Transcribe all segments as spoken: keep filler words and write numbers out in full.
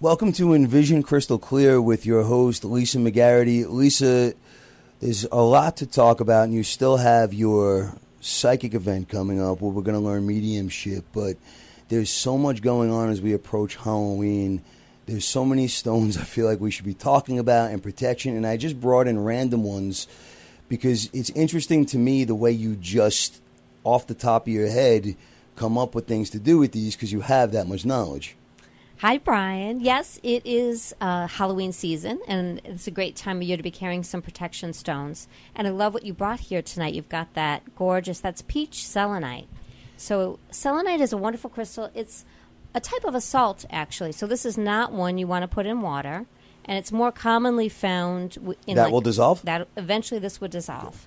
Welcome to Envision Crystal Clear with your host, Lisa McGarity. Lisa, there's a lot to talk about, and you still have your psychic event coming up where we're going to learn mediumship, but there's so much going on as we approach Halloween. There's so many stones I feel like we should be talking about and protection, and I just brought in random ones because it's interesting to me the way you just, off the top of your head, come up with things to do with these because you have that much knowledge. Hi, Brian. Yes, it is uh, Halloween season, and it's a great time of year to be carrying some protection stones. And I love what you brought here tonight. You've got that gorgeous, that's peach selenite. So selenite is a wonderful crystal. It's a type of a salt, actually. So this is not one you want to put in water, and it's more commonly found in that like, will dissolve. That eventually this would dissolve.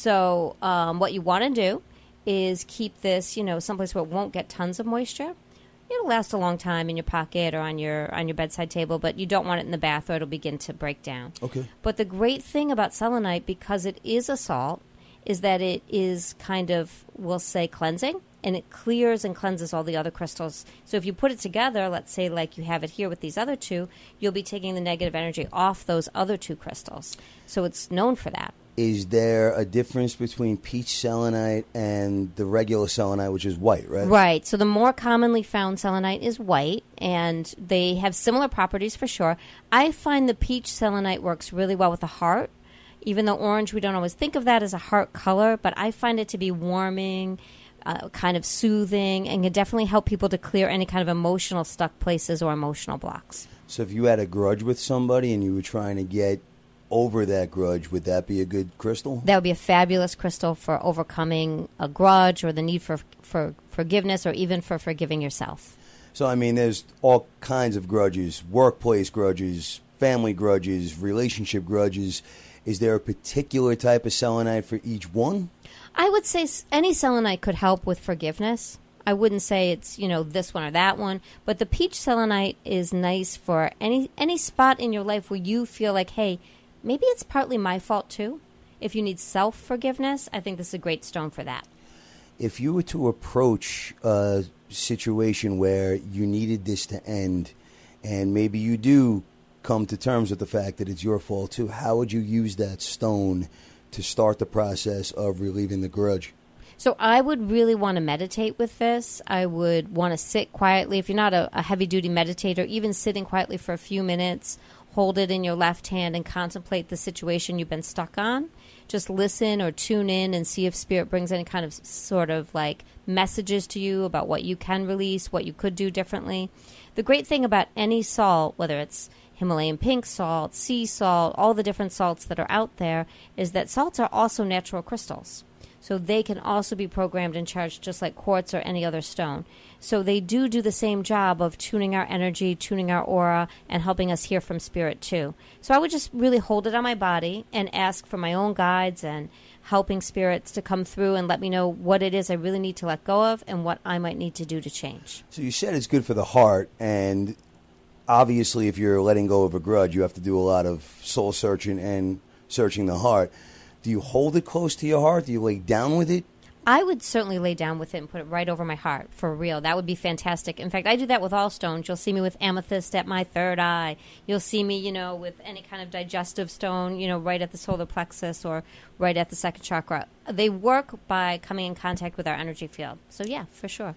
So um, what you want to do is keep this, you know, someplace where it won't get tons of moisture. It'll last a long time in your pocket or on your on your bedside table, but you don't want it in the bath or it'll begin to break down. Okay. But the great thing about selenite, because it is a salt, is that it is kind of, we'll say, cleansing, and it clears and cleanses all the other crystals. So if you put it together, let's say like you have it here with these other two, you'll be taking the negative energy off those other two crystals. So it's known for that. Is there a difference between peach selenite and the regular selenite, which is white, right? Right. So the more commonly found selenite is white, and they have similar properties for sure. I find the peach selenite works really well with the heart. Even though orange, we don't always think of that as a heart color, but I find it to be warming, uh, kind of soothing, and can definitely help people to clear any kind of emotional stuck places or emotional blocks. So if you had a grudge with somebody and you were trying to get over that grudge, would that be a good crystal? That would be a fabulous crystal for overcoming a grudge or the need for for forgiveness or even for forgiving yourself. So, I mean, there's all kinds of grudges, workplace grudges, family grudges, relationship grudges. Is there a particular type of selenite for each one? I would say any selenite could help with forgiveness. I wouldn't say it's, you know, this one or that one, but the peach selenite is nice for any any spot in your life where you feel like, hey, maybe it's partly my fault, too. If you need self-forgiveness, I think this is a great stone for that. If you were to approach a situation where you needed this to end, and maybe you do come to terms with the fact that it's your fault, too, how would you use that stone to start the process of relieving the grudge? So I would really want to meditate with this. I would want to sit quietly. If you're not a, a heavy-duty meditator, even sitting quietly for a few minutes, hold it in your left hand and contemplate the situation you've been stuck on. Just listen or tune in and see if Spirit brings any kind of sort of like messages to you about what you can release, what you could do differently. The great thing about any salt, whether it's Himalayan pink salt, sea salt, all the different salts that are out there, is that salts are also natural crystals. So they can also be programmed and charged just like quartz or any other stone. So they do do the same job of tuning our energy, tuning our aura, and helping us hear from Spirit too. So I would just really hold it on my body and ask for my own guides and helping spirits to come through and let me know what it is I really need to let go of and what I might need to do to change. So you said it's good for the heart, and obviously if you're letting go of a grudge, you have to do a lot of soul searching and searching the heart. Do you hold it close to your heart? Do you lay down with it? I would certainly lay down with it and put it right over my heart, for real. That would be fantastic. In fact, I do that with all stones. You'll see me with amethyst at my third eye. You'll see me, you know, with any kind of digestive stone, you know, right at the solar plexus or right at the second chakra. They work by coming in contact with our energy field. So, yeah, for sure.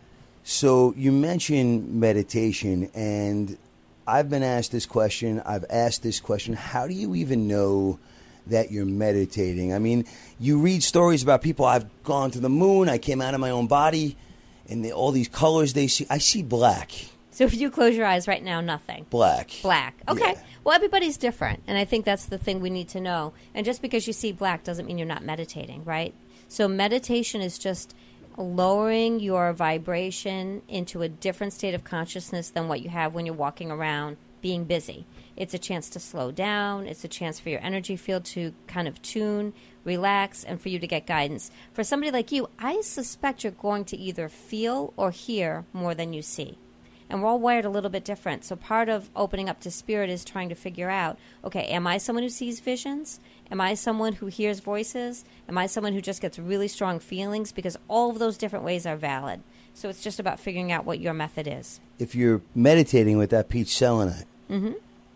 So you mentioned meditation, and I've been asked this question. I've asked this question. How do you even know that you're meditating? I mean, you read stories about people, I've gone to the moon, I came out of my own body, and they, all these colors they see. I see black. So if you close your eyes right now, nothing. Black. Black. Okay. Yeah. Well, everybody's different, and I think that's the thing we need to know. And just because you see black doesn't mean you're not meditating, right? So meditation is just lowering your vibration into a different state of consciousness than what you have when you're walking around being busy. It's a chance to slow down. It's a chance for your energy field to kind of tune, relax, and for you to get guidance. For somebody like you, I suspect you're going to either feel or hear more than you see. And we're all wired a little bit different. So part of opening up to Spirit is trying to figure out, okay, am I someone who sees visions? Am I someone who hears voices? Am I someone who just gets really strong feelings? Because all of those different ways are valid. So it's just about figuring out what your method is. If you're meditating with that peach selenite, Mm-hmm.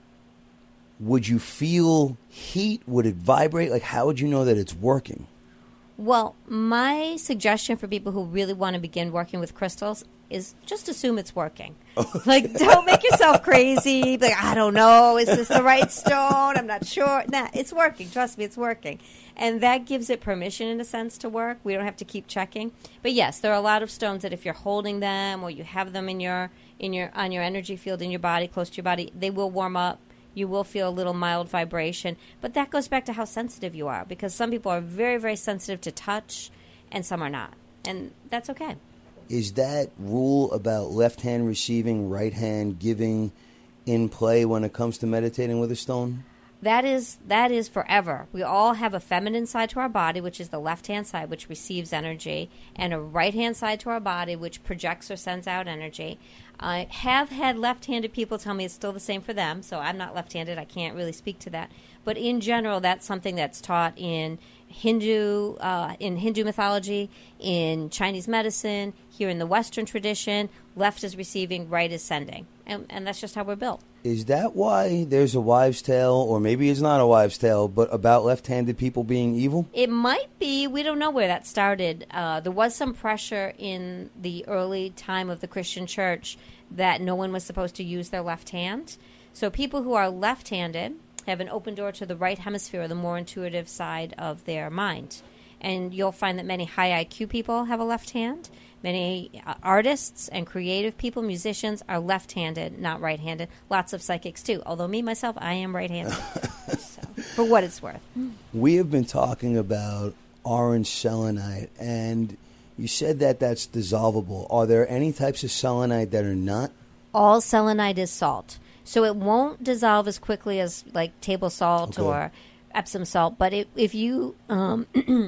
Would you feel heat? Would it vibrate? Like, how would you know that it's working? Well, my suggestion for people who really want to begin working with crystals is just assume it's working. Like, don't make yourself crazy. Like, I don't know. Is this the right stone? I'm not sure. Nah, it's working. Trust me, it's working. And that gives it permission, in a sense, to work. We don't have to keep checking. But yes, there are a lot of stones that if you're holding them or you have them in your in your on your energy field in your body, close to your body, they will warm up. You will feel a little mild vibration. But that goes back to how sensitive you are, because some people are very, very sensitive to touch and some are not. And that's okay. Is that rule about left hand receiving, right hand giving in play when it comes to meditating with a stone? That is that is forever. We all have a feminine side to our body, which is the left-hand side, which receives energy, and a right-hand side to our body, which projects or sends out energy. I have had left-handed people tell me it's still the same for them, so I'm not left-handed. I can't really speak to that. But in general, that's something that's taught in Hindu, uh, in Hindu mythology, in Chinese medicine, here in the Western tradition. Left is receiving, right is sending. And, and that's just how we're built. Is that why there's a wives' tale, or maybe it's not a wives' tale, but about left-handed people being evil? It might be. We don't know where that started. Uh, there was some pressure in the early time of the Christian church that no one was supposed to use their left hand. So people who are left-handed have an open door to the right hemisphere, the more intuitive side of their mind. And you'll find that many high I Q people have a left hand. Many uh, artists and creative people, musicians, are left-handed, not right-handed. Lots of psychics, too. Although me, myself, I am right-handed. So, for what it's worth. We have been talking about orange selenite, and you said that that's dissolvable. Are there any types of selenite that are not? All selenite is salt. So it won't dissolve as quickly as, like, table salt Okay. or Epsom salt. But it, if you... Um,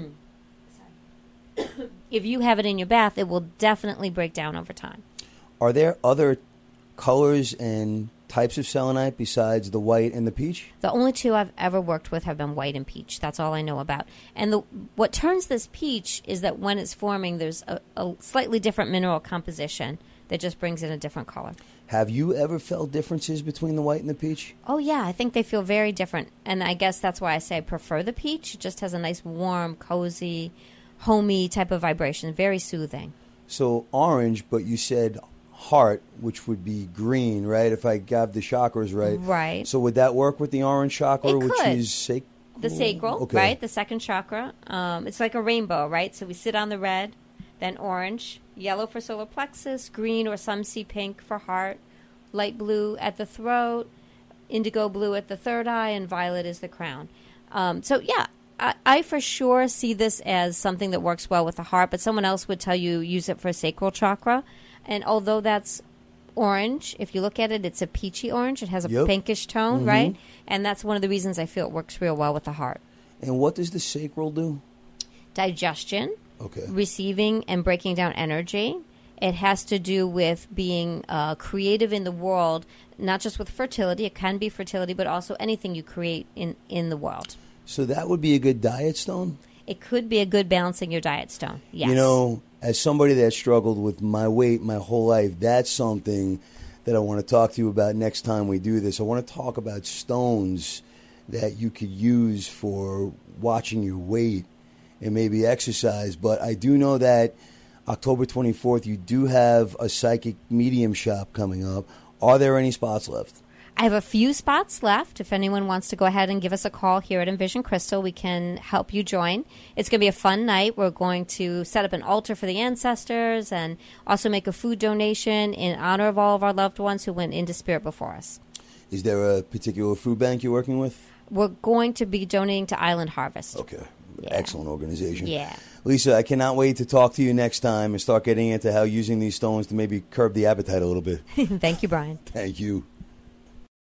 If you have it in your bath, it will definitely break down over time. Are there other colors and types of selenite besides the white and the peach? The only two I've ever worked with have been white and peach. That's all I know about. And the, what turns this peach is that when it's forming, there's a, a slightly different mineral composition that just brings in a different color. Have you ever felt differences between the white and the peach? Oh, yeah. I think they feel very different. And I guess that's why I say I prefer the peach. It just has a nice, warm, cozy, homey type of vibration, very soothing. So orange, but you said heart, which would be green, right? If I got the chakras right. Right. So would that work with the orange chakra, It which could. is sacral? The sacral, Okay. right? The second chakra. Um, it's like a rainbow, right? So we sit on the red, then orange, yellow for solar plexus, green or some see pink for heart, light blue at the throat, indigo blue at the third eye, and violet is the crown. Um, so, yeah. I, I for sure see this as something that works well with the heart, but someone else would tell you use it for sacral chakra. And although that's orange, if you look at it, it's a peachy orange. It has a Yep. pinkish tone, Mm-hmm. right? And that's one of the reasons I feel it works real well with the heart. And what does the sacral do? Digestion, Okay. receiving and breaking down energy. It has to do with being uh, creative in the world, not just with fertility. It can be fertility, but also anything you create in, in the world. So that would be a good diet stone? It could be a good balancing your diet stone. Yes. You know, as somebody that struggled with my weight my whole life, that's something that I want to talk to you about next time we do this. I want to talk about stones that you could use for watching your weight and maybe exercise. But I do know that October twenty-fourth, you do have a psychic medium shop coming up. Are there any spots left? I have a few spots left. If anyone wants to go ahead and give us a call here at Envision Crystal, we can help you join. It's going to be a fun night. We're going to set up an altar for the ancestors and also make a food donation in honor of all of our loved ones who went into spirit before us. Is there a particular food bank you're working with? We're going to be donating to Island Harvest. Okay. Yeah. Excellent organization. Yeah. Lisa, I cannot wait to talk to you next time and start getting into how using these stones to maybe curb the appetite a little bit. Thank you, Brian. Thank you.